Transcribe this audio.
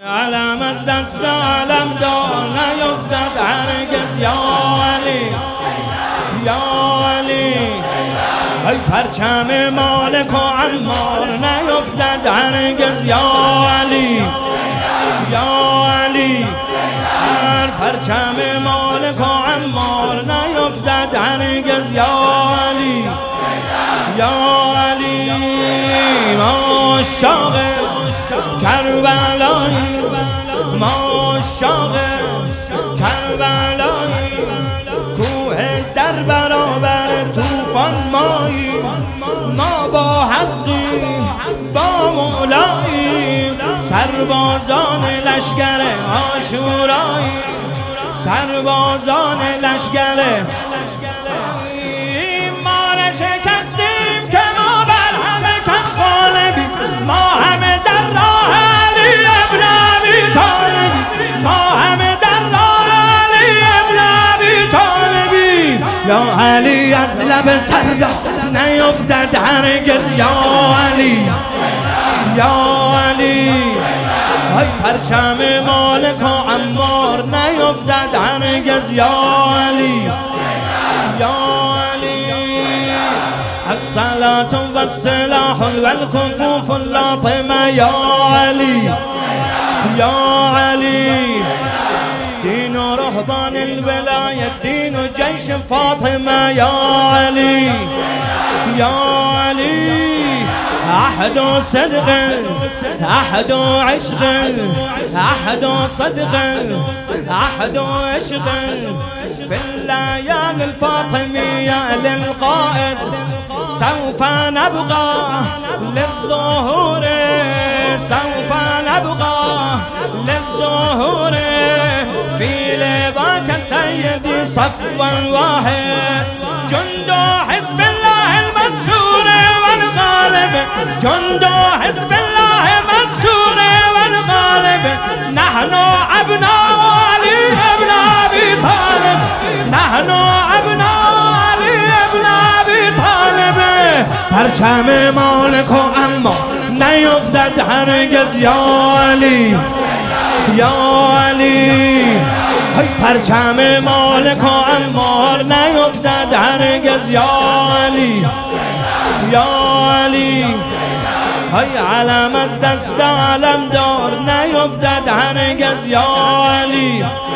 علم از دست علم دار نیفتد هرگز یا علی یا علی. ای پرچم مالک و عمار نیفتد هرگز یا علی یا علی. هر پرچم مالک و عمار نیفتد هرگز یا علی یا علی. ما عاشق کربلایی ما عاشق کربلایی. کوه در برابر طوفان مایی ما با حقی با مولایی. سربازان لشکر عاشورایی سربازان لشکر ما نشکستیم که ما بر همه کس غالبیم. ما همه در راه علی ابن ابی طالبیم. ما همه در راه علی ابن ابی طالبیم. یا علی از لب سردار نیفتد هرگز یا علی یا علی. ای پرچم مالک و عمار نیفتد هرگز یا علی یا علی. الصلاة والسلاح والخفوف اللاطمة یا علی یا علی. دین و رهبان الولایة دین و جیش فاطمة یا علی یا علی. أحد صدق أحد عشق أحد صدق أحد عشق. في الليالي الفاطمية للقائد سوف نبقى للظهور سوف نبقى للظهور. في لباك سيدي صفوا واحد جند حزب الله المنصور والغالب. جند حزب الله منصور والغالب. نحن أبناء علي ابن أبي طالب. نحن أبناء علي ابن أبي طالب. پرچم مالک و عمار نیفتد هرگز یا علی یا علی. ای پرچم مالک و عمار نیفتد هرگز یا علی یا علی. ای علم از دست علم دار نیفتد هرگز یا علی